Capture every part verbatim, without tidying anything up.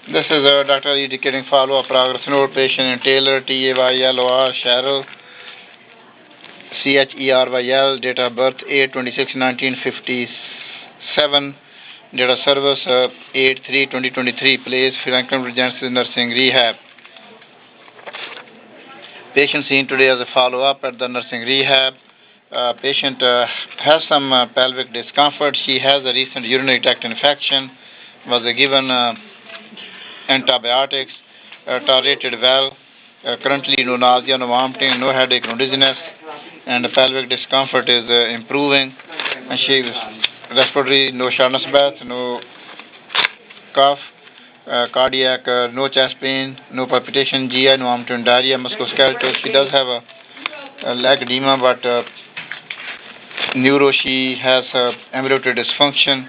This is uh, Doctor Ali indicating follow-up progress note. Patient in Taylor, T A Y L O R, Cheryl, C H E R Y L, date of birth eight twenty-six nineteen fifty-seven, date of service uh, eight three twenty twenty-three, place Franklin Regency Nursing Rehab. Patient seen today as a follow-up at the nursing rehab. Uh, patient uh, has some uh, pelvic discomfort. She has a recent urinary tract infection. Was uh, given uh, antibiotics. Uh, tolerated well. Uh, currently, no nausea, no vomiting, no headache, no dizziness, and the pelvic discomfort is uh, improving. And she respiratory, no shortness of breath, no cough, uh, cardiac, uh, no chest pain, no palpitation, G I, no vomiting, diarrhea, musculoskeletal. She does have a, a leg edema, but uh, neuro, she has uh, ambulatory dysfunction.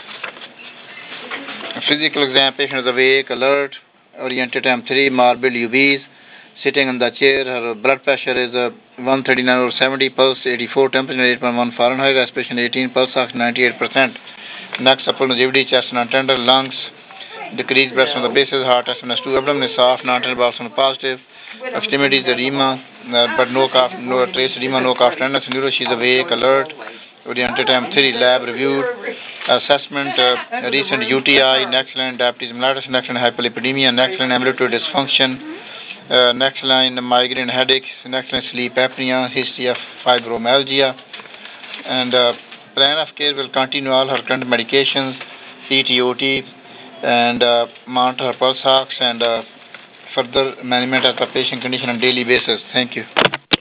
Physical exam, patient is awake, alert, oriented M three, morbid U Bs, sitting on the chair. Her blood pressure is uh, one thirty-nine over seventy, pulse eighty-four, temperature eight point one Fahrenheit, respiration eighteen, pulse ox ninety-eight percent. Next, upper longevity, chest non-tender, lungs, decreased breath on the basis, heart S M S two, abdomen is soft, non-tender bowels on positive, extremity is edema, uh, but no cough, no trace edema, no cough tenderness, neuro, she's awake, alert, oriented M three, lab reviewed, assessment, uh, recent U T I, next line diabetes mellitus, next line hyperlipidemia, next line ambulatory dysfunction, uh, next line migraine headaches, next line sleep apnea, history of fibromyalgia, and uh, plan of care will continue all her current medications, P T O T, and uh, monitor her pulse ox and uh, further management of the patient condition on daily basis. Thank you.